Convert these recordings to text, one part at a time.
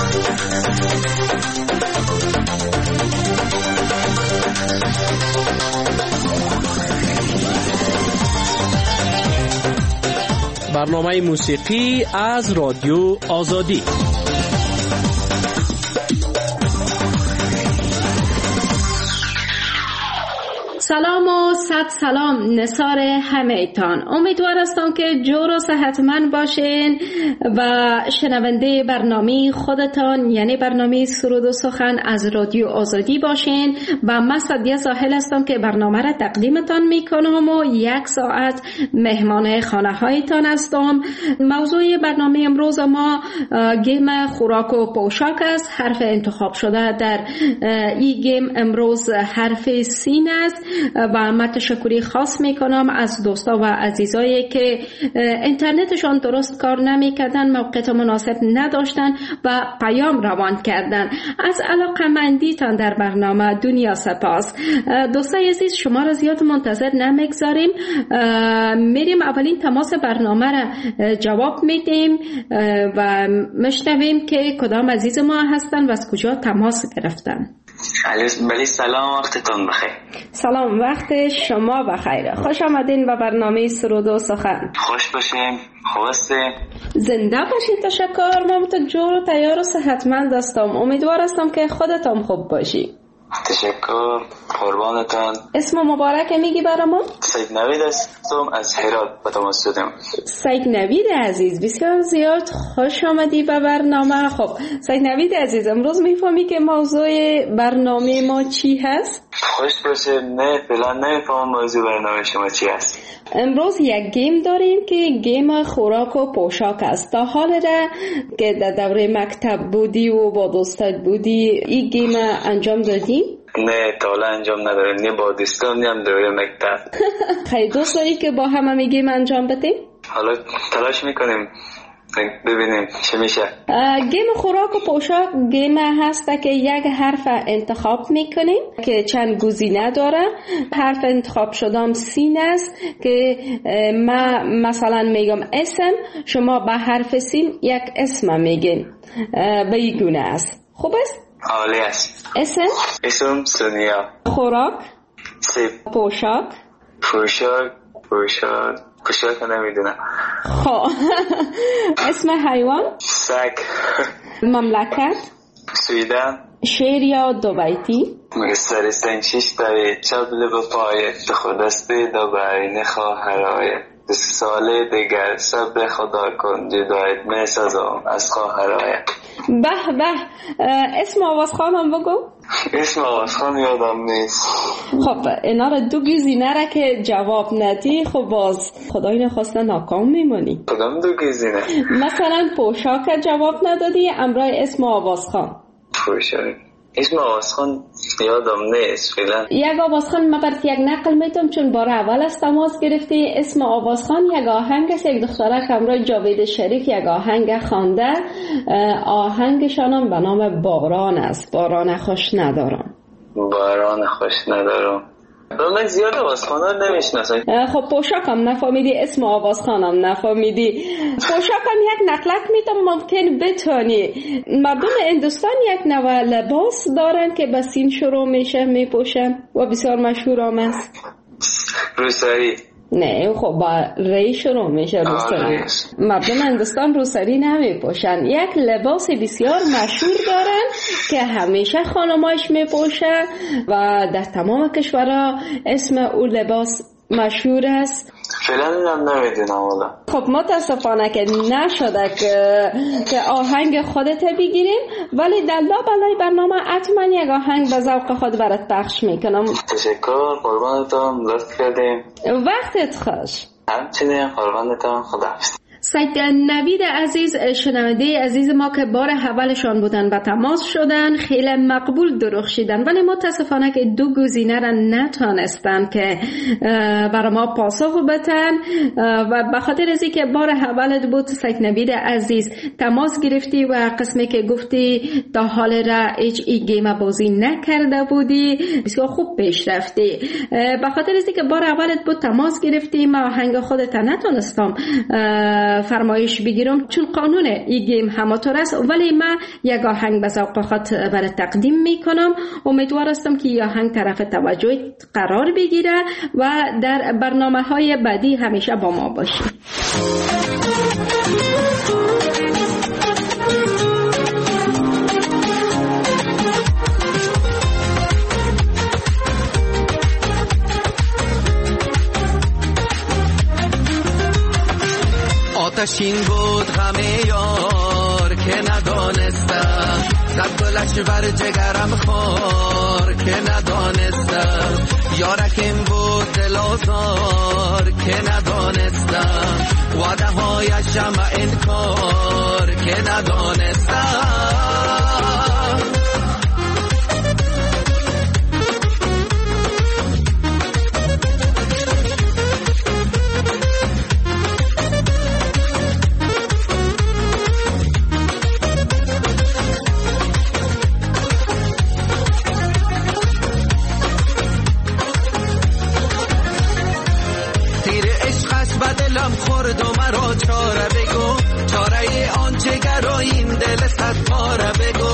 برنامه موسیقی از رادیو آزادی. سلام و صد سلام نثار همه ایتان. امیدوار هستم که جور و صحتمند باشین و شنونده برنامه خودتان یعنی برنامه سرود و سخن از رادیو آزادی باشین و من سعدیه زاهل هستم که برنامه را تقدیمتان میکنم و 1 ساعت مهمان خانه هایتان هستم. موضوع برنامه امروز ما گیم خوراک و پوشاک است. حرف انتخاب شده در این گیم امروز حرف سین است و من تشکری خاص میکنم از دوستا و عزیزایی که اینترنتشان درست کار نمیکردن، موقعیت مناسب نداشتن و پیام روان کردن. از علاقه‌مندیتان در برنامه دنیا سپاس. دوستای عزیز شما را زیاد منتظر نمیگذاریم، میریم اولین تماس برنامه را جواب میدیم و میشنویم که کدام عزیز ما هستن و از کجا تماس گرفتن. بله سلام، وقتتون بخیر. سلام، وقت شما بخیر. خوش آمدین به برنامه سرود و سخن. خوش باشین. خواسته زنده باشین. تشکر. من تو جور و تیار و صحتمند هستم. امیدوار هستم که خودتون خوب باشی. تشکر، قربانتان. اسم مبارک میگی برامون؟ سید نوید هستم از هرات به تماس شدم. سید نوید عزیز بسیار زیاد خوش آمدی به برنامه. خب سید نوید عزیز امروز میفهمی که موضوع برنامه ما چی هست؟ خوش باشه. نه فعلا نمیفهمم موضوع برنامه شما چی هست. امروز یک گیم داریم که گیم خوراک و پوشاک است. تا حال را که در دوره مکتب بودی و با دوستات بودی این گیم انجام دادی؟ نه تا حالا انجام نداریم، نه با دوستان نه هم دوره مکتب. خیلی دوست داری که با هم گیم انجام بدیم؟ حالا تلاش میکنیم ببینیم چه میشه. گیم خوراک و پوشاک گیم هست که یک حرف انتخاب میکنیم که چند گزینه داره. حرف انتخاب شدم سین است که ما مثلا میگم اسم، شما به حرف سین یک اسم میگین. به این گونه است. خوب است؟ عالی است. اسم سونیا. خوراک سیب. پوشاک نمیدونم. خب اسم حیوان سگ. مملکت سویدن. شعر یا دو بیتی؟ مگستر سنشیش داری چبل به پایه خودسته دو برین خواهرای 2 ساله دیگر سب خدا کن جدایت می سازم از خواهرای. به به. اسم آوازخانم بگو. اسم آوازخان یادم نیست. خب اینا را 2 گزینه را که جواب ندی خب باز خدای نخواسته ناکام میمونی. کدام 2 گزینه؟ مثلا پوشاک جواب ندادی، امرای اسم آوازخان. پوشاک اسم آوازخان یادم نیست فعلا. یک آوازخان من برات یک نقل میتونم چون بار اول از تماس گرفتی. اسم آوازخان یک آهنگ است. یک دختره که همراه جاوید شریف یک آهنگ خوانده. آهنگشان به نام باران است. باران خوش ندارم. من زیاد آوازخانه نمیشناسم. خب پوشاکم نفهمیدی، اسم آوازخانم نفهمیدی. پوشاکم یک نقلک میتونم ممکن بتونی. مردم هندوستان یک نوع لباس دارن که به سین شروع میشه میپوشن و بسیار مشهور هم است. روسری. نه خب با ری شروع میشه. روسری. مردم هندوستان روسری نمیپوشن. یک لباس بسیار مشهور دارن که همیشه خانماش میپوشن و در تمام کشورها اسم اون لباس مشهور است. فعلا هم نمیدونم والا. خب متاسفانه که نشده که آهنگ خودت بگیریم، ولی در لابلای برنامه حتما یک آهنگ به ذوق خود برات پخش میکنم. تشکر، قربانتون، لطف کردیم. وقتت خوش. همچنین قربانتون، خداحافظ. سید نوید عزیز شنونده عزیز ما که بار اولشان بودن و تماس شدن خیلی مقبول درخشیدن، ولی متاسفانه که 2 گزینه را نتونستن که برای ما پاسخ بدن و به خاطر از اینکه بار اولت بود سید نوید عزیز تماس گرفتی و قسمی که گفتی تا حال را هیچ گیم بازی نکرده بودی بسیار خوب پیش رفتی. به خاطر از اینکه بار اولت بود تماس گرفتی ما آهنگ خودت نتونستم فرمایش بگیرم، چون قانون این گیم همطور است، ولی من یک آهنگ به ذوق خود برای تقدیم میکنم. امیدوار هستم که این آهنگ طرف توجه قرار بگیره و در برنامه‌های بعدی همیشه با ما باشه. آتشین بود غم یار که ندانستم، زد گلش بر جگرم خار که ندانستم، یارکم بود دل آزار که ندانستم، وعده هایشم انکار که ندانستم. خورد و مرا چاره بگو، چاره آن جگر و این دل صد پاره بگو.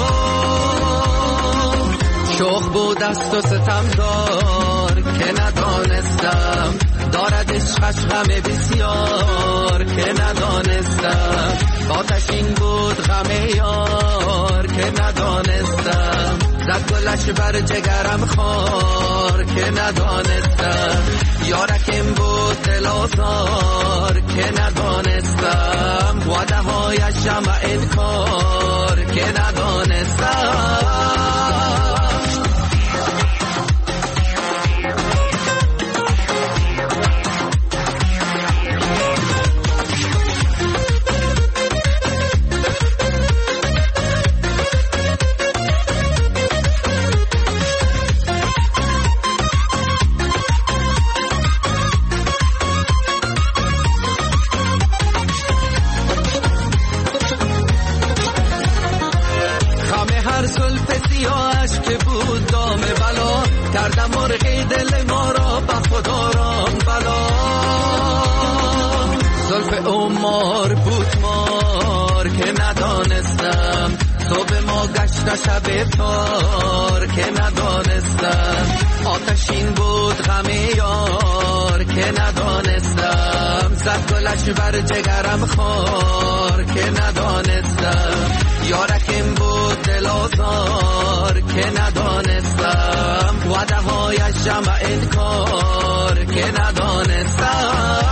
شوخ بود است و ستمدار که ندانستم، دارد عشقش غم بسیار که ندانستم. آتشین بود غم یار که ندانستم، زد گلش بر جگرم خار که ندانستم، یارکم بود دل آزار که ندانستم، وعده هایشم انکار که ندانستم. کردم مرغی دل ما را به خدا رام بلا، زلف عمار بود مار که ندانستم، صبح ما گشت شب تار که ندانستم، آتشین بود غم یار که ندانستم، زد گلش بر جگرم خار که ندانستم، یارکم بود دل آزار که ندانستم، وعده هایشم انکار که ندانستم.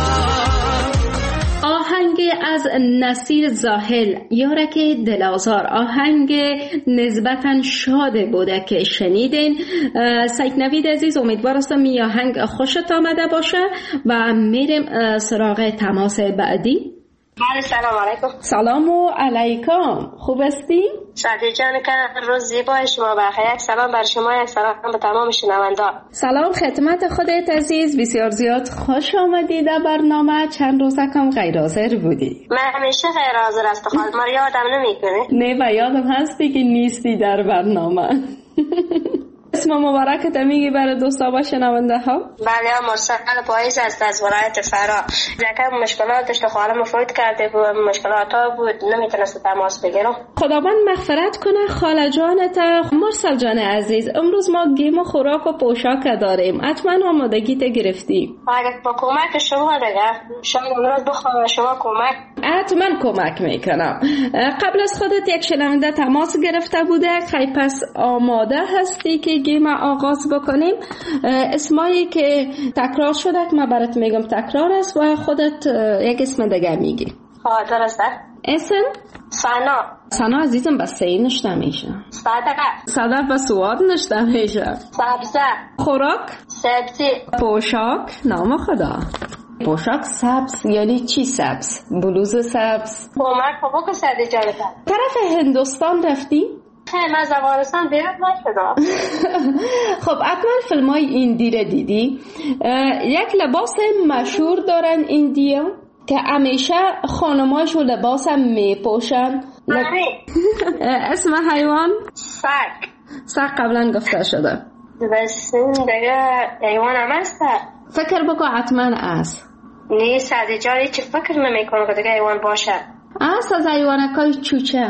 آهنگ از نصیر زاهل، یارک دلازار، آهنگ نسبتاً شاده بوده که شنیدین. سید نوید عزیز، امیدوار هستم این آهنگ خوشت آمده باشه و میریم سراغ تماس بعدی. بله، سلام علیکم. سلام علیکم، خوب هستی؟ سعدی جان که روز زیبای شما بخیر. یک سلام بر شما، یک سلام به تمام شنوندگان. سلام خدمت خودت عزیز، بسیار زیاد خوش آمدی در برنامه. چند روزه کم غیر حاضر بودی. من همیشه غیر حاضر هستم، ما یادم نمیکنه. نه و یادم هستی که نیستی در برنامه. اسم مبارکت میگی برای دوستا و شنونده ها؟ بله، مرسل پاییز است از ولایت فرا. یکم مشکلات داشت، خالم فوت کرده بود، مشکلات ها بود، نمیتونست تماس بگیرم. خداوند مغفرت کنه خاله جانت. مرسل جان عزیز، امروز ما گیم و خوراک و پوشاک داریم، حتما آمادگیت گرفتی. اگر با کمک شما دیگه شاید امروز بخوام شما کمک. حتما کمک میکنم. قبل از خودت یک شنونده تماس گرفته بوده، خیلی پس آماده هستی که گیم آغاز بکنیم؟ اسمایی که تکرار شده که من برات میگم تکرار است و خودت یک اسم دیگه میگی. درسته. اسم؟ سنا عزیزم بس سعی نشته میشه. صدق و سواد نشته میشه. سبزه. خوراک؟ سبزی. پوشاک؟ نام خدا. پوشاک سبز یعنی چی سبز؟ بلوز سبز؟ کمک بابا که سعدی جانتا. طرف هندوستان رفتی؟ من زبانستان بیرد نشدم. خب حتما فیلم های ایندی رو دیدی. یک لباس مشهور دارن ایندیا که همیشه خانماشو لباس هم میپوشن. اسم حیوان؟ سگ قبلا گفته شده. بس دیگه حیوان هم هست. فکر بکن حتما است. نه سعدی جان هیچ فکر نمی کنم که دیگه حیوان باشه. از حیوانکای چوچه؟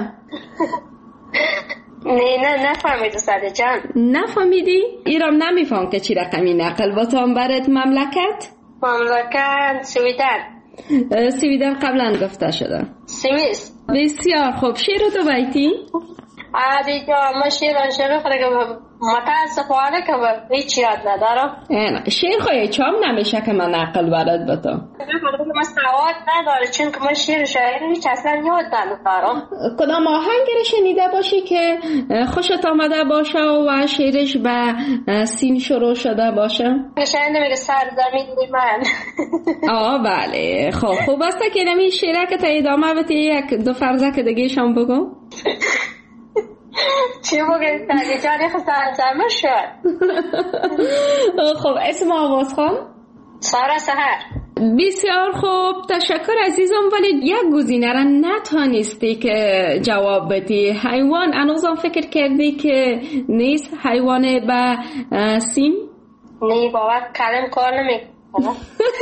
نه نفهمیدی سعدی جان. نفهمیدی؟ ایرام نمیفهم که چی رقمی نقل با تو برات مملکت؟ مملکت سویدن قبلا گفته شده. سوئیس. بسیار خوب. شعر تو بیتی؟ عادی جان ما شعر خود که متاسفانه که هیچ یاد ندارم. شعر خواهی چام نمیشه که من نقل برات با تو. من سواد نداره چون که من شعر شاعری هیچ اصلا یاد ندارم. کدام آهنگ رو شنیده باشی که خوشت آمده باشه و شعرش به سین شروع شده باشه؟ شاید میگه سرزمین من. بله. خوب است که نمی شعره که تا ادامه بتی یک دو فرزک دیگه شام بگو. چی بگید تاگه جانی سرزمین شد. خب اسم آواز خان؟ سارا سحر. بسیار خوب تشکر عزیزم، ولی یک گزینه را نتانستی که جواب بدی. حیوان انوزم فکر کردی که نیست حیوان به سین؟ نه باور کلم کار نمیکنم.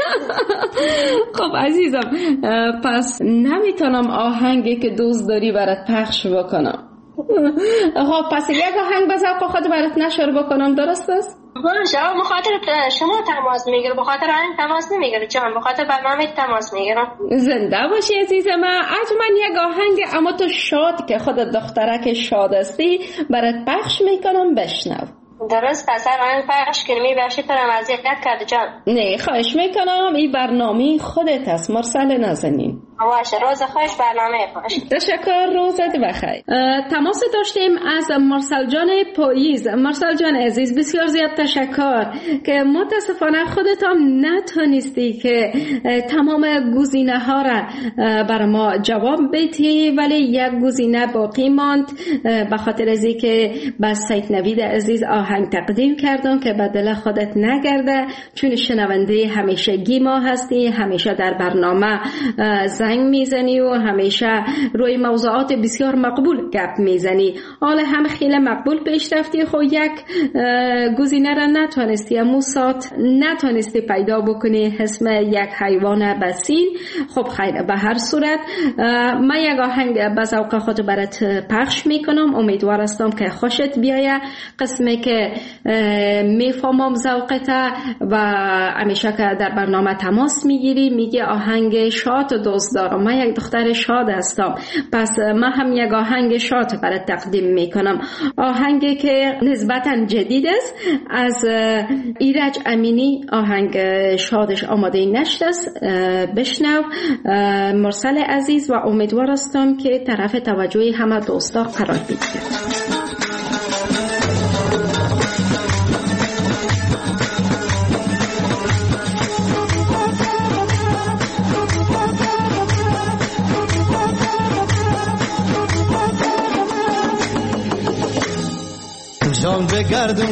خب عزیزم پس نمیتونم آهنگی که دوست داری برات پخش بکنم. خب پس یک آهنگ به ذوق خود برات نشر بکنم، درست است؟ شما بخاطر شما تماس میگیرم، بخاطر این تماس نمیگیرم جان، بخاطر برنامه تماس میگیرم. زنده باشی عزیز من. از من یک آهنگ اما تو شاد که خودت دخترک شاد هستی برات پخش میکنم، بشنو. درست پس آهنگ پخش کنی بخشی تو را اذیت نکرد جان. نه خواهش میکنم، این برنامه خودت است مرسل نازنین. باشه روز خوش برنامه خوش. تشکر، روزت بخیر. تماس داشتیم از مرسل جان پاییز. مرسل جان عزیز بسیار زیاد تشکر که متاسفانه خودت هم نتونستی که تمام گزینه ها را بر ما جواب بدی، ولی یک گزینه باقی ماند به خاطر از اینکه با سید نوید عزیز آهنگ تقدیم کردم که به دل خودت نگرده، چون شنونده همیشگی ما هستی، همیشه در برنامه زنگ میزنی و همیشه روی موضوعات بسیار مقبول گپ میزنی. حالا هم خیلی مقبول پیش رفتی، خب یک گزینه را نتونستی، موسات نتونستی پیدا بکنی اسم یک حیوان بسین. خب خیر، به هر صورت من یک آهنگ به ذوق خود برات پخش میکنم، امیدوار هستم که خوشت بیایه. قسمی که میفهمم ذوقت و همیشه که در برنامه تماس میگیری میگی آهنگ شاد دوست دارم، من یک دختر شاد هستم، پس من هم یک آهنگ شاد برات تقدیم میکنم. آهنگی که نسبتا جدید است از ایرج امینی، آهنگ شادش آماده نشد است. بشنو مرسل عزیز و امیدوار هستم که طرف توجه همه دوستا قرار بگیره. جان بگردم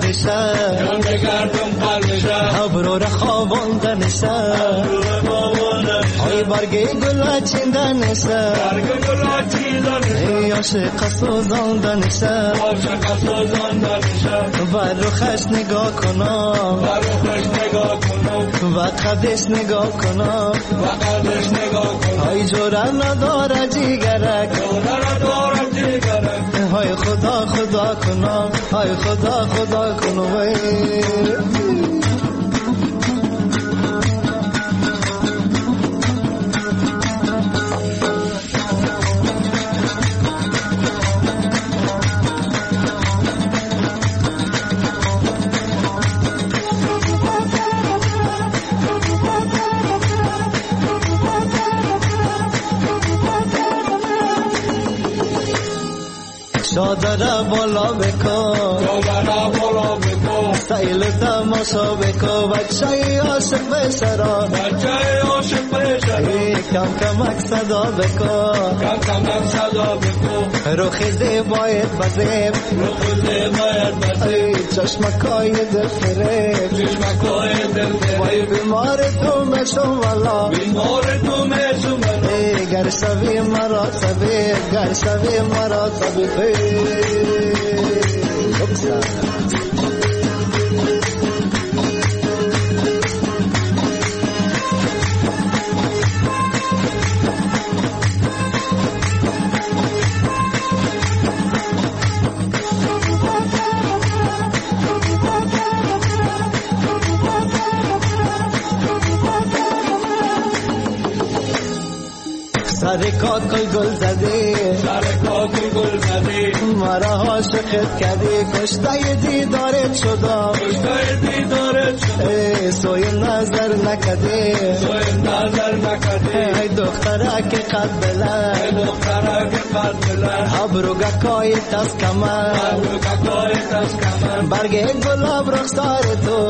قدشه ابرو را خواباندنشه ای برگی گل چیندنشه ای عاشق سوزاندنشه بر روخش نگاه کنم و قدش نگاه کنم ای جوره نداره جیگرک های خدا کنم، های خدا کنم. چادر بالا بکن سیل تماشا بکن بچه عاشق به سرا کم کمک صدا بکن روخ زیبایت بزیم چشمکای دل فریب وای بیمار تو میشم والا گر شوی مرا طبیب سر کاکل گل زدی مرا عاشقت کردی کشته دیدارت شدم سوی نظر نکدی ای دختره که قد بلند ابروگا کای تست کمر برگ گلاب رخسار تو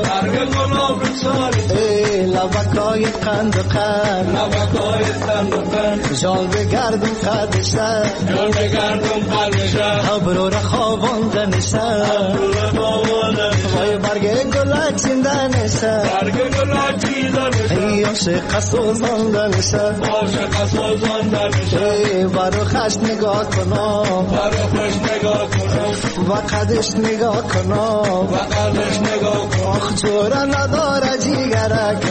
ای لبکای قند و قند جال بگردم قدشتر ابرو را خوابانده نشتر وای برگ گلک زنده نشتر ای عاشق سوزانده نشتر ای برو خشت نگاه کنم و قدش نگاه کنم آخ جوره نداره جیگرک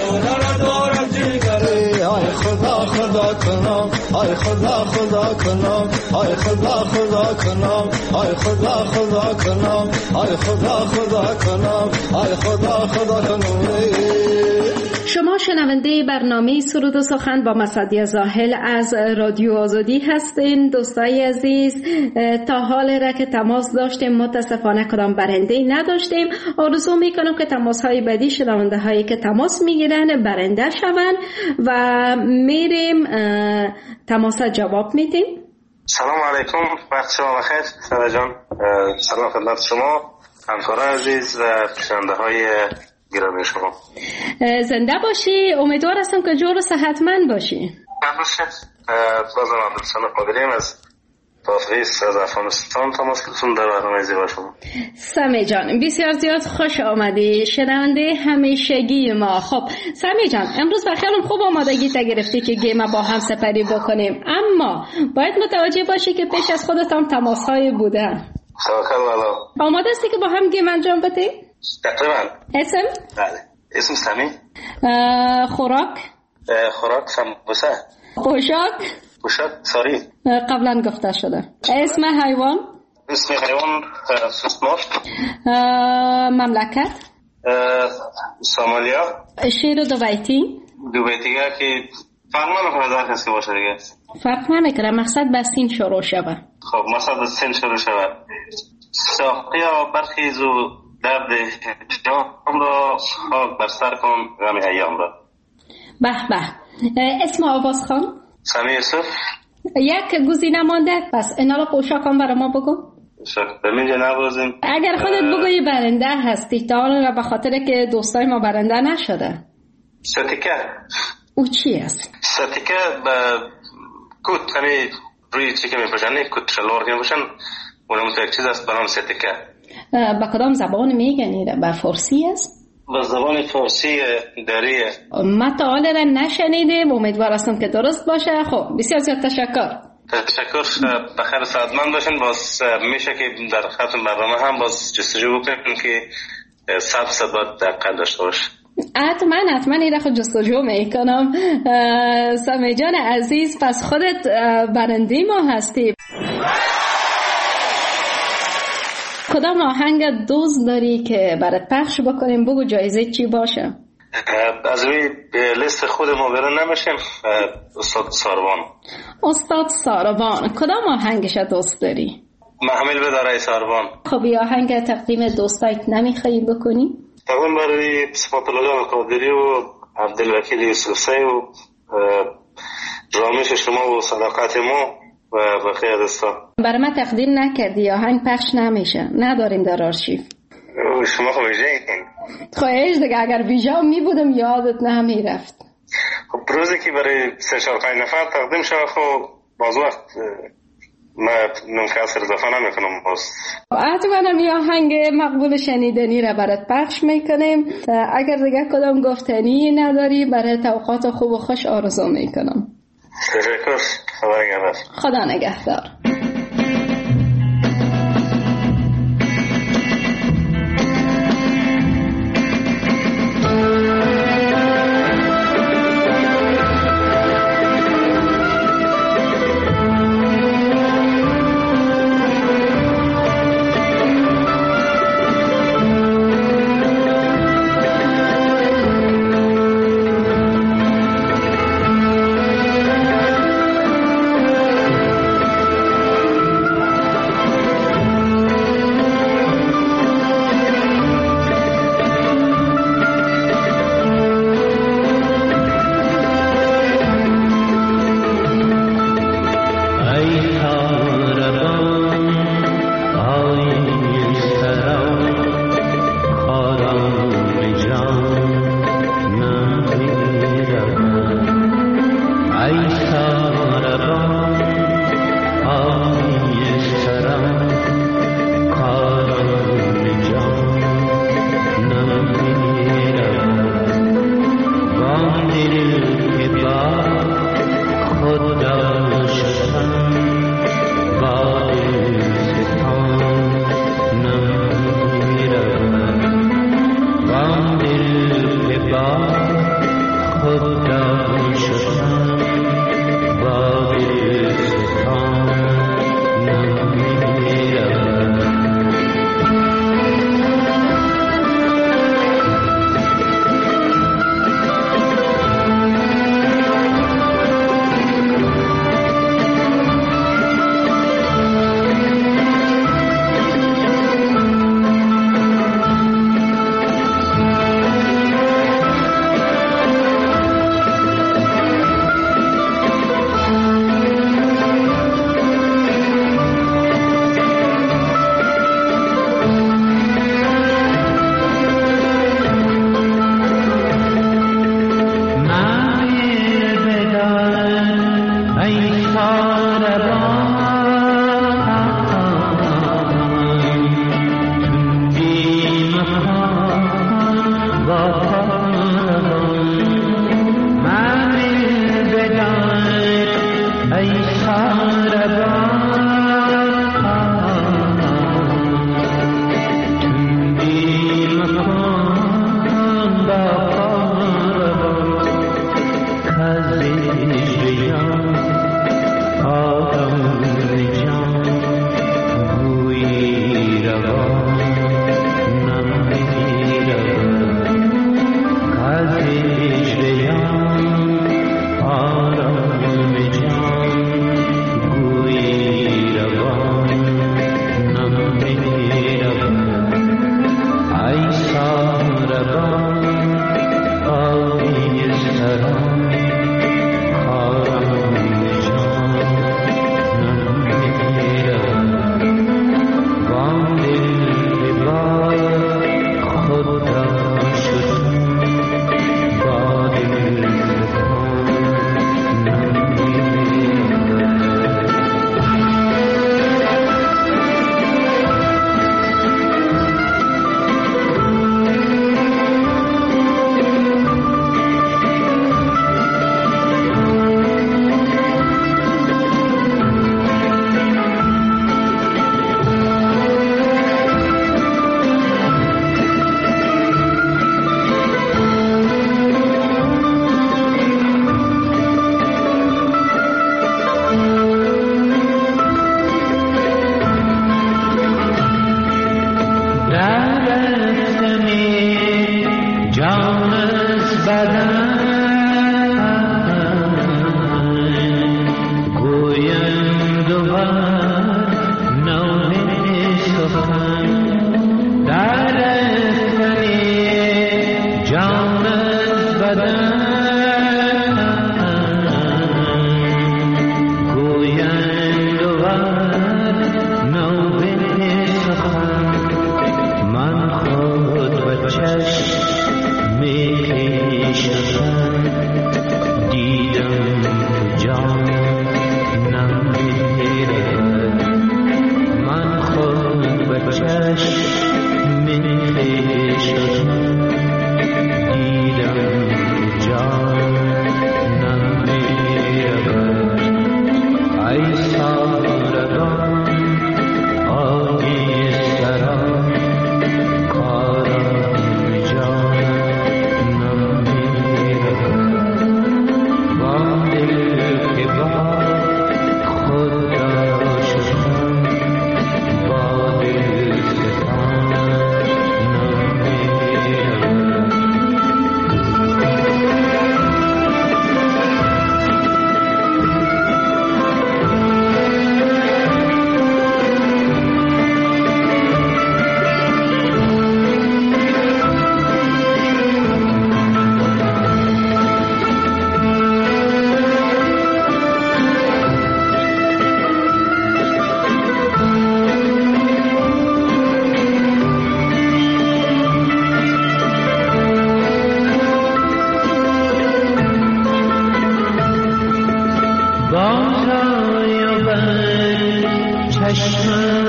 آی خدا خدا کنم آی خدا خدا کنم آی خدا خدا کنم آی خدا خدا کنم آی خدا خدا کنم آی خدا خدا کنم. شما شنونده برنامه سرود و سخن با مسعدی زاهل از رادیو آزادی هستین. دوستای عزیز، تا حال را که تماس داشتیم متاسفانه کدام برنده نداشتیم. آرزو میکنم که تماس های بعدی شنونده هایی که تماس میگیرن برنده شون و میریم تماس جواب میدیم. سلام علیکم، وقت شما بخیر. ساده جان، سلام خدمت شما همکاران عزیز و شنونده های گرامی شما. زنده باشی. امیدوار هستم که جور و صحتمند باشی. بازم عبدالسلام قادریم از تافریس از افغانستان تماس گرفتم در برنامه زیبا شما. سمی جان بسیار زیاد خوش آمدی، شنونده همیشگی ما. خب سمی جان، امروز بخیالم خوب آمادگی تا گرفتی که گیم با هم سپری بکنیم، اما باید متوجه باشی که پیش از خودت هم تماس های بودن. توکل والا. آماده هستی که با هم گیم انجام بدی؟ تقریبا. اسم؟ بله. اسم سمی. خوراک سمبوسه. پوشاک ساری. قبلا گفته شده. اسم حیوان؟ اسم حیوان سوسمار. مملکت؟ سومالیا. شعر دو بیتی که فرق نمیکنه در کسی باشه دیگه. فرق نمیکنه، مقصد به سین شروع شده. خب مقصد به سین شروع شده. ساقیا برخیز و درد جام را خاک بر سر کن غم ایام را. به به. اسم آواز خان؟ سمی یوسف. یک گزینه مانده، پس اینا رو پوشاکان برای ما بگو. به منجا نوازیم. اگر خودت بگویی برنده هستی، تا حالا به خاطر که دوستای ما برنده نشده. ستیکه. او چی است؟ ستیکه به کت، همین روی چی که میپوشن، کت شلوار که میپوشن، اونم تو یک چیز است به نام ستیکه. با کدام زبان میگنی؟ به فارسی است؟ به زبان فارسی دریه. ما تا حالا را نشنیدیم، امیدوار هستم که درست باشه. خب بسیار زیاد تشکر. بخیر سعادتمند باشین. باز میشه که در ختم برنامه هم باز جستجو بکنیم که 100% باید دقیق داشته باشه. حتما این را خود جستجو میکنم. سمی جان عزیز، پس خودت برنده ما هستی. کدام آهنگ دوست داری که برات پخش بکنیم؟ بگو جایزه چی باشه. از روی لیست خود ما برون نمیشیم. استاد ساروان کدام آهنگش دوست داری؟ محمل بداره ساروان. خب یه آهنگ تقدیم دوستایت نمیخوایی بکنی؟ تقدیم برای صفات الله قادری و عبدالوکیل یوسفزی و رامش شما و صداقت ما و بقیه دوستان. برای من تقدیم نکردی، آهنگ پخش نمیشه، نداریم در آرشیو. شما خب ویژه این خواهش دیگه، اگر ویژه می بودم یادت نمیرفت. خب روزی که برای 3-4-5 نفر تقدیم شد، خب باز وقت ما نمکسر اضافه نمیکنم. باز حتما یه آهنگ مقبول شنیدنی را برات پخش میکنیم. اگر دیگه کدام گفتنی نداری، برای توقعات خوب و خوش آرزو میکنم. تشکر. خدا نگهدار.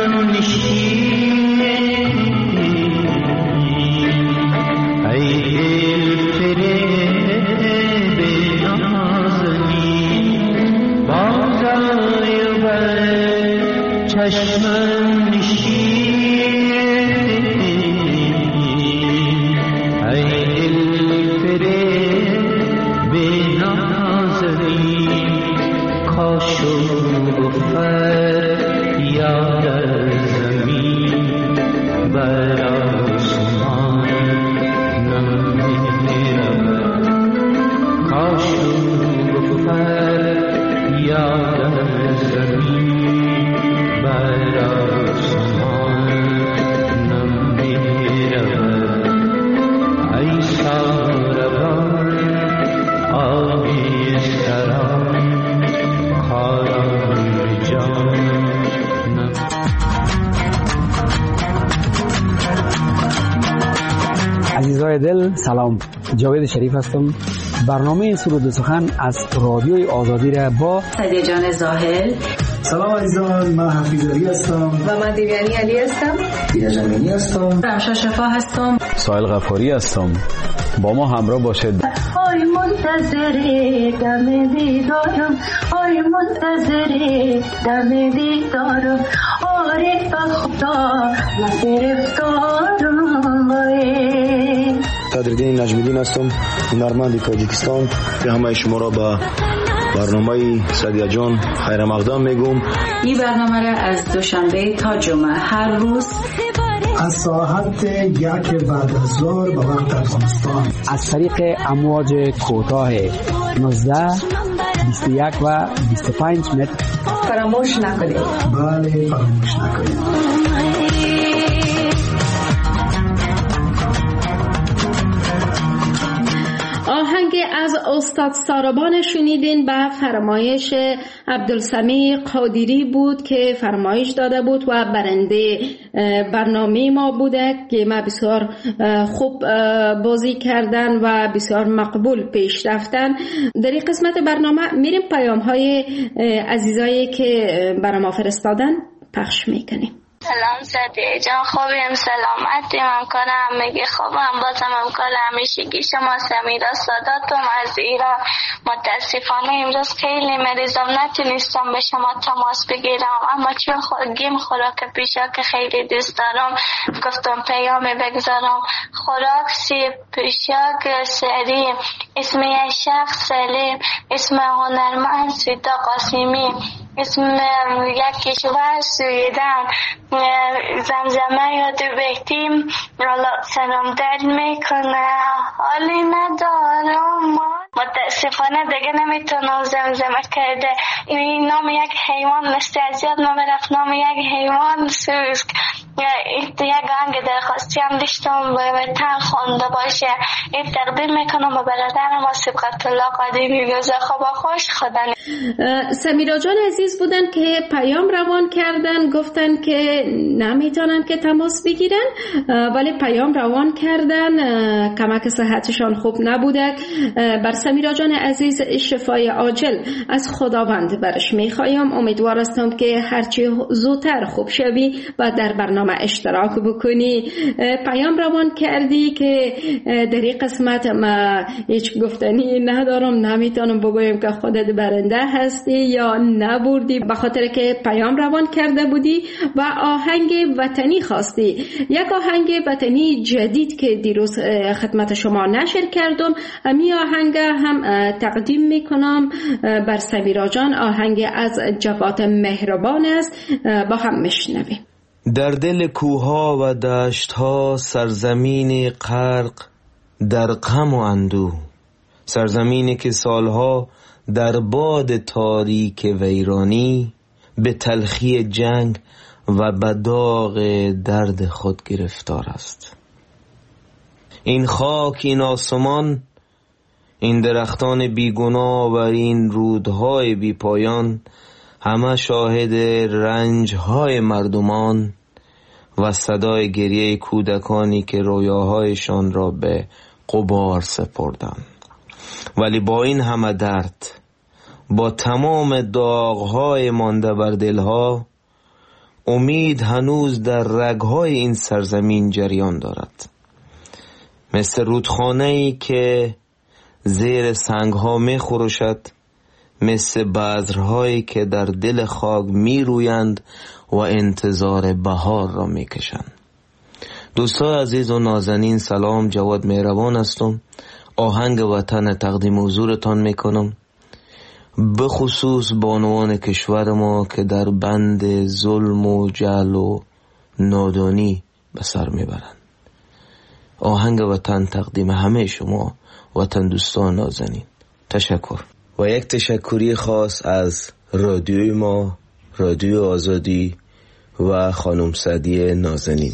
عزیزای دل سلام، جاوید شریف هستم. برنامه سرود سخن از رادیوی آزادی را با سعدیه جان زاهل. سلام عزیزان، من حفیظ علی هستم و من دیویانی علی هستم. دیده جمینی هستم. رمشا شفا هستم. سایل غفاری هستم. با ما همراه باشید. آی منتظر دم دیدارم، آی منتظر دم دیدارم، آره خدا من گرفتارم. صدرالدین نجمیدین هستم، هنرمند تاجیکستان. به همه شما را به برنامه سعدیه جان خیر مقدم میگم. این برنامه را از دوشنبه تا جمعه هر روز از ساعت 1 بعد از ظهر به وقت افغانستان از طریق امواج کوتاه 19 21 و 25 متر فراموش نکنید. بله، فراموش نکنید. آهنگ از استاد ساربان شنیدین به فرمایش عبدالسمیع قادری بود که فرمایش داده بود و برنده برنامه ما بوده که ما بسیار خوب بازی کردن و بسیار مقبول پیش رفتن. در این قسمت برنامه میریم پیام های عزیزایی که برای ما فرستادن پخش میکنیم. سلام سعدیه جان، خوبیم؟ سلامتی؟ ممکنه همگی خوبم. بازم ممکنه همیشگی شما سمیرا ساداتم از ایران. متاسفانه امروز خیلی مریضم، نتونستم به شما تماس بگیرم، اما چون گیم خوراک پیشا که خیلی دوست دارم گفتم پیامی بگذارم. خوراک سیب پیشاک سری، اسم یک شخص سلیم، اسم هنرمند سویدا قاسمی، اسم یک کشور سویدن، زمزمه یاد بیتیم سلام دل میکنه، حالی ندارم. متاسفانه دیگه نمیتونم زمزمه کرده. این نام یک حیوان مثل از یاد ما برفت، نام یک حیوان سوسک. یک آهنگ درخواستی هم داشتم به تن خونده باشه. این تقدیم میکنم به برادرم صبغت الله قدیمی. روز خوب خوش خدا. سمیرا جان عزیز بودن که پیام روان کردن، گفتن که نمیتونن که تماس بگیرن ولی پیام روان کردن، کمک صحتشان خوب نبوده. بر سمیرا جان عزیز شفای عاجل از خداوند برش میخوایم. امیدوار هستم که هرچی زودتر خوب شوی و در برنامه اشتراک بکنی. پیام روان کردی که در این قسمت ما هیچ گفتنی ندارم، نمیتونم بگویم که خودت برنده هستی یا نبردی، به خاطر که پیام روان کرده بودی و آهنگ وطنی خواستی. یک آهنگ وطنی جدید که دیروز خدمت شما نشر کردم، همین آهنگ هم تقدیم میکنم بر سمیرا جان. آهنگ از جواد مهربان است، با هم میشنویم. در دل کوها و دشتها سرزمین غرق در غم و اندوه، سرزمینی که سالها در باد تاریک ویرانی به تلخی جنگ و به داغ درد خود گرفتار است. این خاک، این آسمان، این درختان بیگناه و این رودهای بی پایان همه شاهد رنجهای مردمان و صدای گریه کودکانی که رویاهایشان را به غبار سپردند. ولی با این همه درد، با تمام داغهای مانده بر دلها، امید هنوز در رگهای این سرزمین جریان دارد، مثل رودخانه‌ای که زیر سنگها می خروشد، مثل بذرهایی که در دل خاک می رویند و انتظار بهار را می کشند. دوستان عزیز و نازنین، سلام، جواد مهربان هستم. آهنگ وطن تقدیم حضورتان می کنم، به خصوص بانوان کشور ما که در بند ظلم و جهل و نادانی به سر می برند. آهنگ وطن تقدیم همه شما وطن دوستان نازنین. تشکر. و یک تشکری خاص از رادیوی ما، رادیو آزادی و خانم سعدیه نازنین.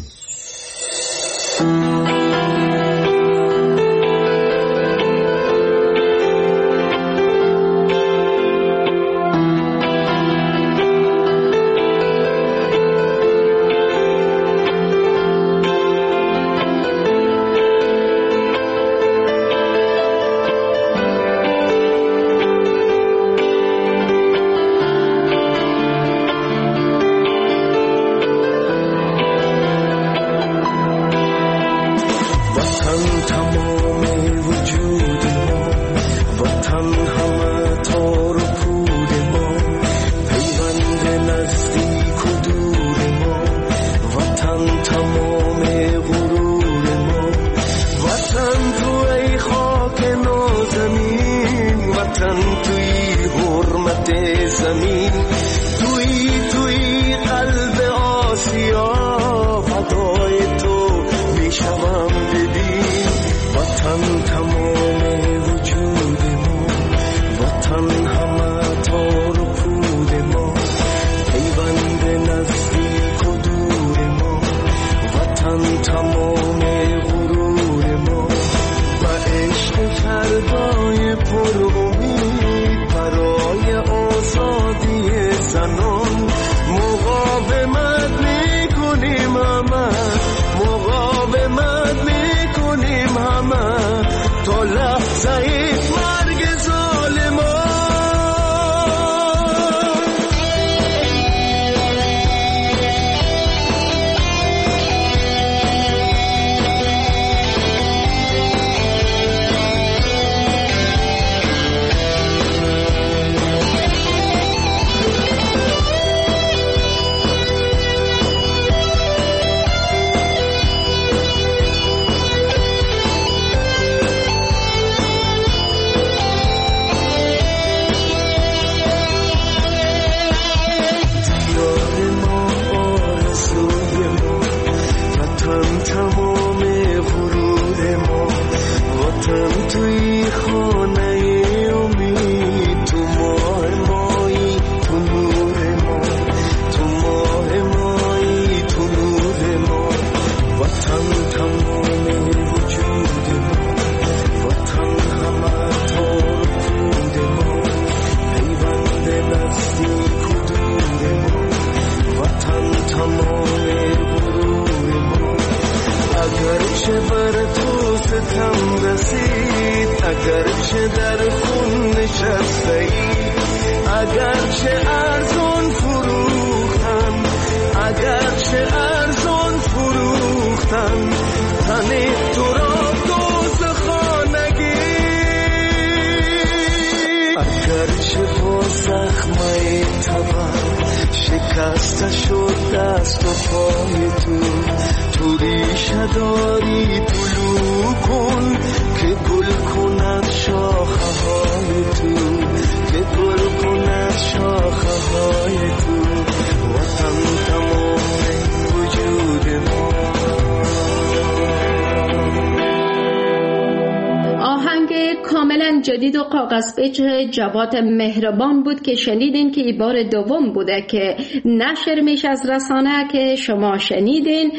جدید و کاغذ پیچ جواد مهربان بود که شنیدین که این بار دوم بوده که نشر میشه از رسانه که شما شنیدین.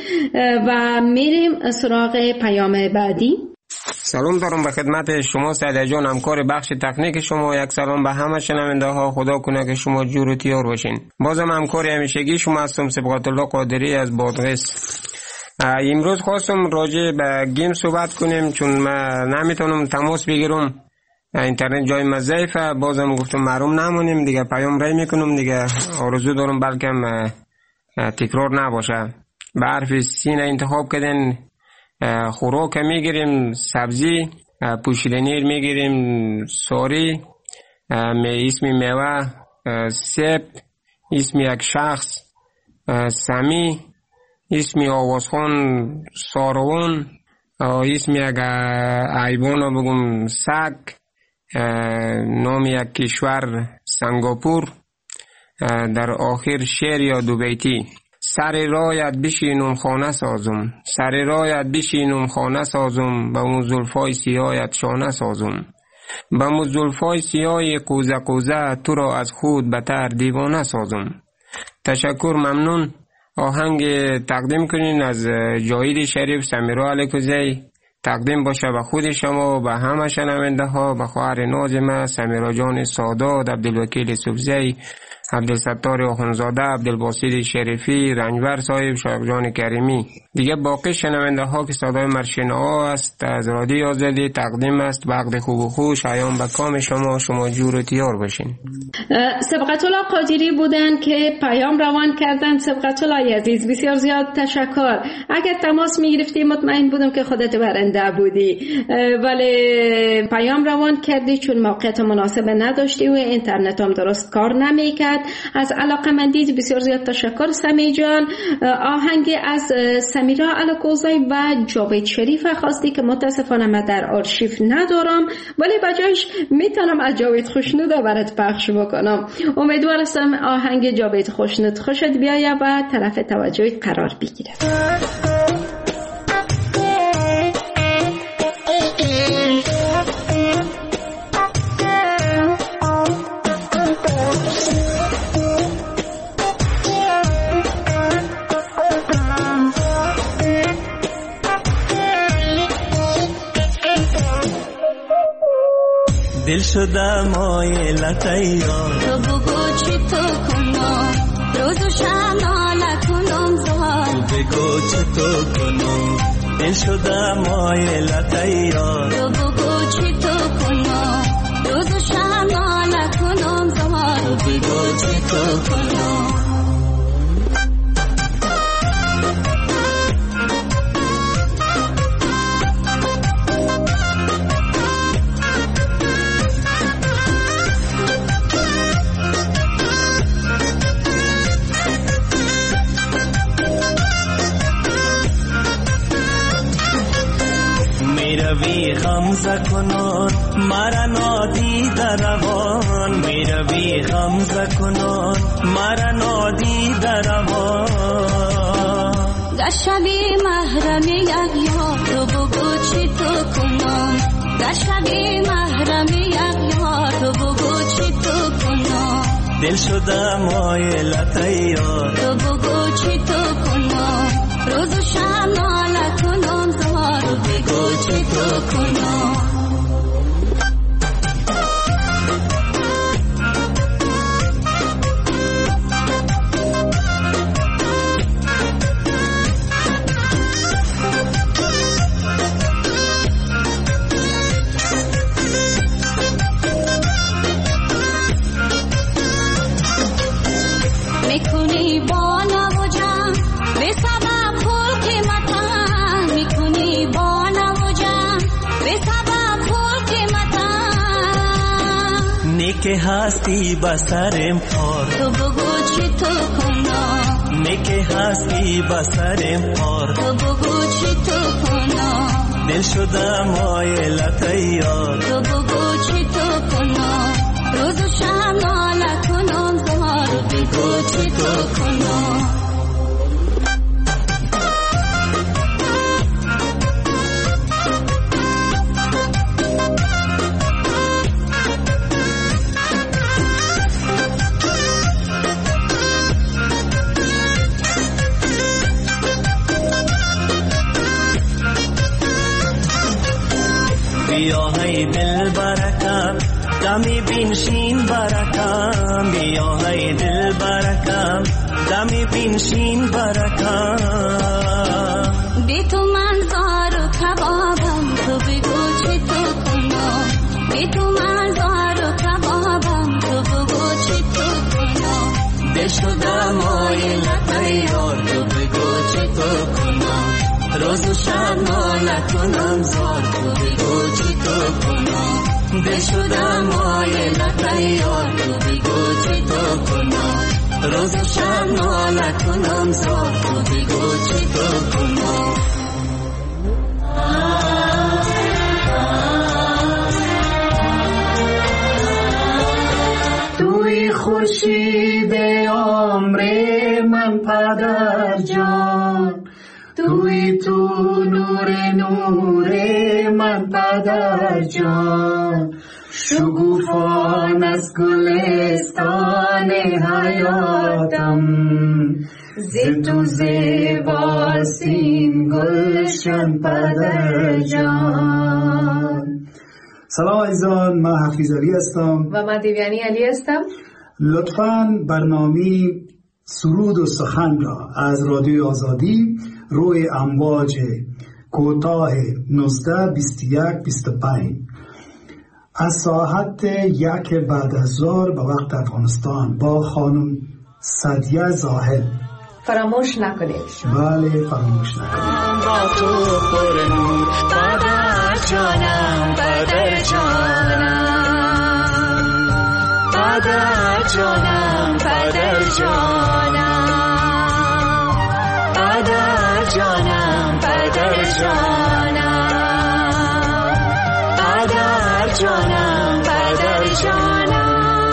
و میریم سراغ پیام بعدی. سلام دارم به خدمت شما سعدیه جان، همکار بخش تکنیک شما. یک سلام به همه شنونده ها، خدا کنه که شما جور و تیار باشین. بازم همکار همیشگی شما هستم، سبقت الله قادری از بادغیس. امروز خواستم راجع به گیم صحبت کنیم، چون من نمیتونم تماس بگیرم، اینترنت جای من ضعیفه. بازم گفتم محروم نمونیم دیگه، پیام رای میکنم دیگه. آرزو دارم بلکم تکرار نباشه. به حرف سین انتخاب کردن. خوراک میگیریم سبزی، پوشیدنی میگیریم ساری، اسم میوه، سیب، اسم یک شخص، سمی، اسم آوازخان سارون، اسم یک حیوان بگم سگ، نام یک کشور سنگاپور، در آخر شعر یا دو بیتی. سر رایت بشینم خانه سازم، سر رایت بشینم خانه سازم، با مو زلفای سیاهت شانه سازم، با مو زلفای سیاه قوزه قوزه تو را از خود بتر دیوانه سازم. تشکر، ممنون. آهنگ تقدیم کنین از جاوید شریف سمیرا علیکوزی، تقدیم باشه به خود شما، به همه شنونده ها، به خواهر نازم سمیرا جان سادات، عبدالوکیل سبزی، عبدالستار آخونزاده، عبدالباسط شریفی، رنجبر صاحب، شایق جان کریمی. دیگه باقی شنونده ها که صدای مرشنها است از رادیو آزادی تقدیم است. وقت خوب و خوش ایام به کام شما جور و تیار باشین. سبقت الله قادری بودن که پیام روان کردن. سبقت الله عزیز بسیار زیاد تشکر. اگر تماس میگرفتی مطمئن بودم که خودت برنده بودی، ولی پیام روان کردی چون موقعیت مناسب نداشتی و اینترنت هم درست کار نمیکرد. از علاقمندیت بسیار زیاد تشکر سمی جان. آهنگ از سمیرا علیکوزی و جاوید شریف خواستی که متاسفانه من در آرشیو ندارم، ولی بجایش میتونم از جاوید خوشنود برات پخش بکنم. امیدوارم آهنگ جاوید خوشنود خوشت بیاید و طرف توجهت قرار بگیره. دل شده مایلت یار، تو بگو چی تو کنم، روز و شب ناله کنم زار، تو بگو چی تو کنم، دل شده مایلت یار، تو بگو چی تو کنم، روز و شب ناله کنم زار، تو بگو چی تو کنم. میروی غمزه کنان مرا نادیده روان، میروی غمزه کنان مرا نادیده روان، گشبی محرم یک یار، تو بگو چی تو کنم، گشبی محرم یک یار، تو بگو چی تو کنم، دل شده مایلت یار، تو بگو چی تو کنم، روز و شب ناله کنم زار، تو بگو چی تو کنم. میکنی با نوجم به سبب پول قیمتم، میکنی با نوجم به سبب پول قیمتم، نیک هستی بسرم خار، تو بگو چی تو کنم، نیک هستی بسرم خار، تو بگو چی تو کنم، دل شده مایلت یار، تو بگو چی تو کنم، روز و شب ناله کنم زار، تو بگو چی تو کنم. بیا های دل برکم دمی بینشین برکم، بیا های دل برکم دمی بینشین برکم، بی تو من زار و کبابم، تو بگو چی تو کنم، بی تو من زار و کبابم، تو بگو چی تو کنم، دل شده مایلت تو کنم روز و شب ناله کنم زار تو بگو چی تو کنم بشودم مایلت یار تو بگو چی تو کنم روز و شب ناله کنم زار تو بگو چی تو کنم توی خورشید عمر من پدر جان توی تو نور من پدر جان شگوفان از گلستان حیاتم ز تو زیباستین گلشن پدر جان. سلام عزیزان، من حفیظ علی هستم و من دیویانی علی هستم. لطفاً برنامه سرود و سخن را از رادیوی آزادی روی امواج کوتاه 19 21 25 از ساعت 1 بعد از ظهر به وقت افغانستان با خانم سعدیه زاهد فراموش نکنید. بله فراموش نکنید. با تو پر نور پدر جانم پدر جانم پدر جانم پدر جانم پدر جانم پدر جانم پدر جانم پدر جانم.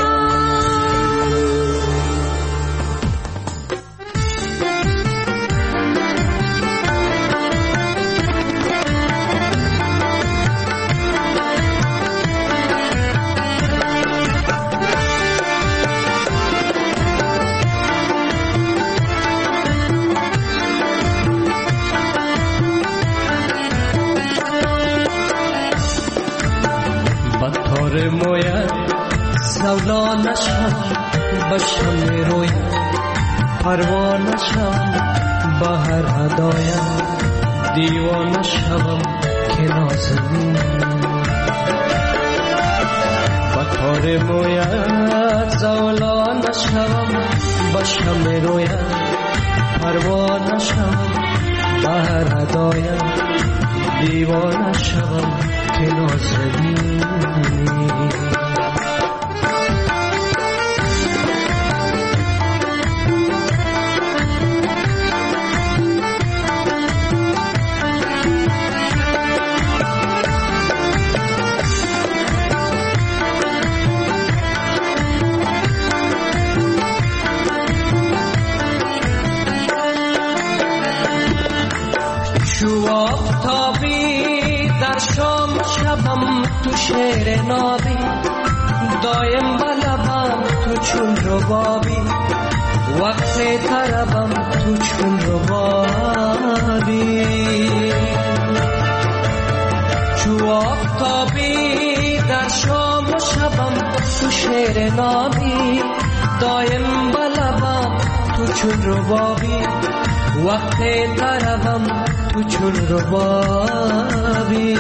مویت زولا نشم بشم رویت پروا نشم بهر هدایت دیوانه شوم که نازنین بطار مویت زولا نشم بشم رویت پروا نشم بهر هدایت دیوانه شوم که نازنین. تو شعر نابی دایم بلبم تو چون ربابی وقت طربم تو چون ربابی چو آفتابی در شام و شبم تو شعر نابی دایم بلبم تو چون ربابی وقت طربم تو چون ربابی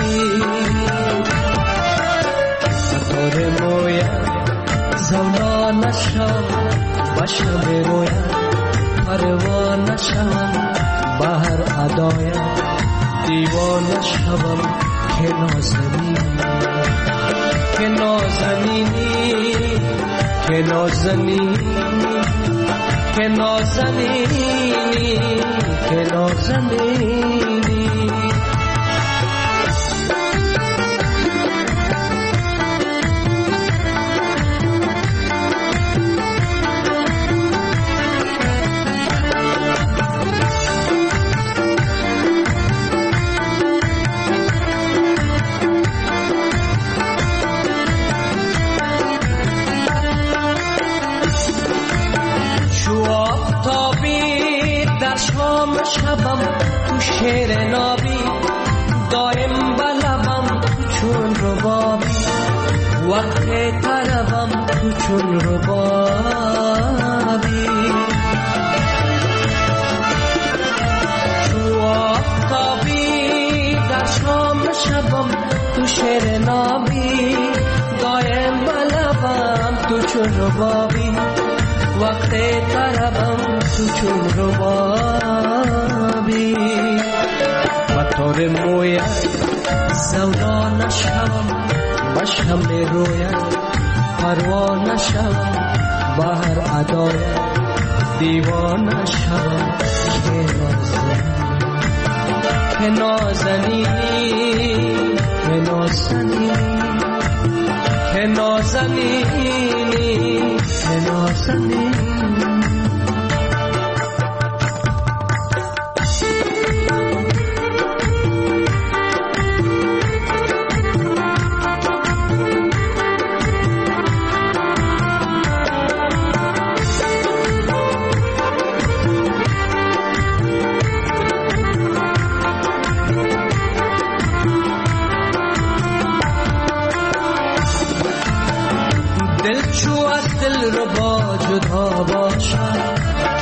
بطار مویت زولا نشم بشم رویت پروا نشم بهر ادایت دیوانه شوم که نازنینی که نازنینی که نازنینی که نازنینی که نازنینی. شبم تو شعر نابی دایم بلبم چون ربابی وقت طربم تو چون ربابی تو آفتابی در شام شبم تو شعر نابی دایم بلبم تو چون ربابی وقت طربم تو چون ربابی. تار مویت زولا نشوم به شمع رویت پروا نشوم به هر ادایت دیوانه شوم که نازنی که نازنی که نازنی که نازنی جدا باشد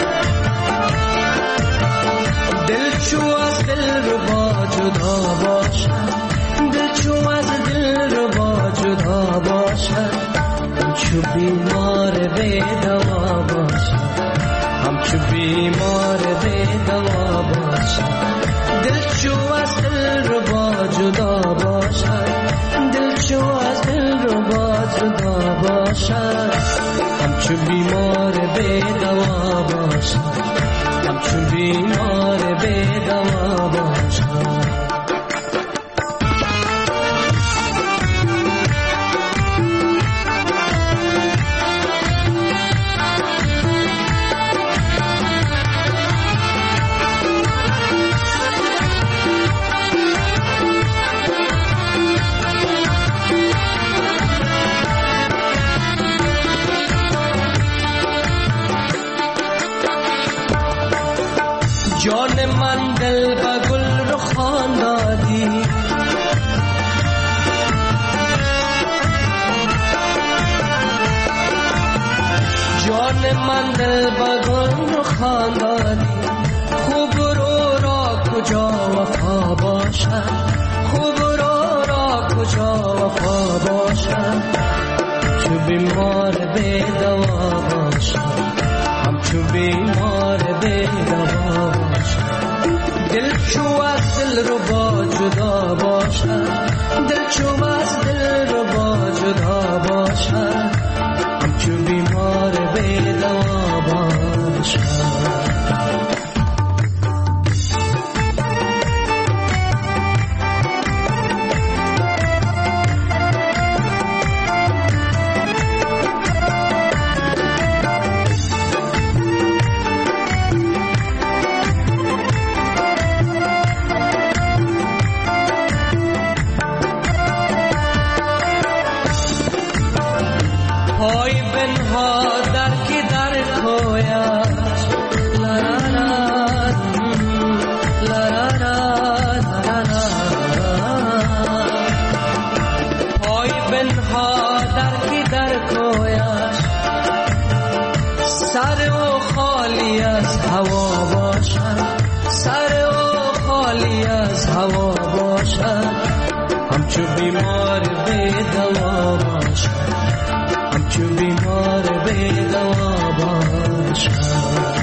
دل چو از دل رو با جدا باشد دل چو از دل رو با جدا باشد همچو بیمار بی دوا باشد همچو بیمار بی دوا باشد دل چو از دل رو با جدا باشد دل چو از دل رو با جدا باشد همچو بیمار بی دوا باشد همچو بیمار بی دوا باشد جان من دل به گل رو خواندادی جان من دل به گل رو خواندادی خوب رو را کجا وفا باشد خوب رو را کجا وفا باشد چو بیمار بی دوا باشد همچو بیمار بی دوا دل چو از دل رو با جدا باشد دل چو از دل رو با جدا باشد همچو بیمار بی دوا باشد همچو بیمار بی دوا باشد همچو بیمار بی دوا باشد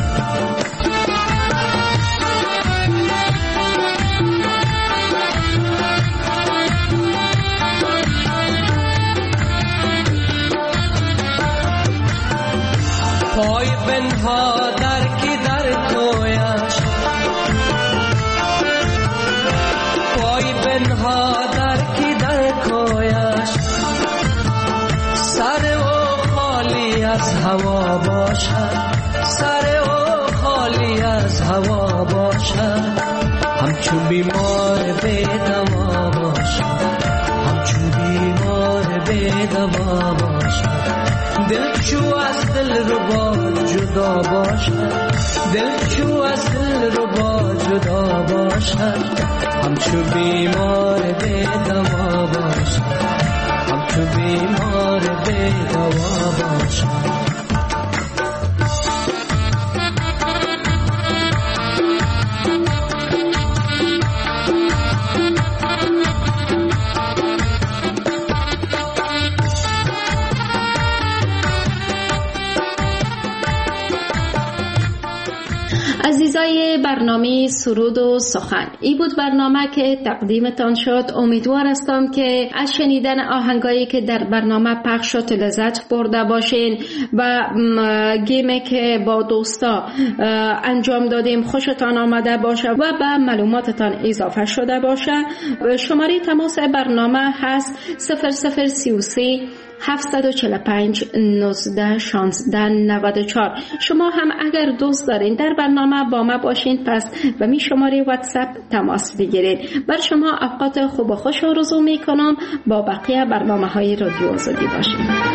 پای بنها در کی در کویش پای بنها در کی در کویش سر او خالی از هوا باشد سر او خالی از هوا باشد همچو بیمار بی دوا باشد همچو بیمار بی دوا باشد دل چو از دل رو با جدا باشد دل چو از دل رو با جدا باشد همچو بیمار بی دوا باشد همچو بیمار بی دوا باشد عزیزای برنامه برنامه سرود و سخن. این بود برنامه که تقدیمتان شد. امیدوار هستم که از شنیدن آهنگایی که در برنامه پخش شد لذت برده باشین و گیمی که با دوستا انجام دادیم خوشتان آمده باشه و به معلوماتتان اضافه شده باشه. شماره تماس برنامه هست 0033 745 19 16 94. شما هم اگر دوست دارین در برنامه با ما باشین پس به می شماره واتساپ تماس بگیرید. بر شما اوقات خوب و خوش آرزو می کنم. با بقیه برنامه های رادیو آزادی باشین.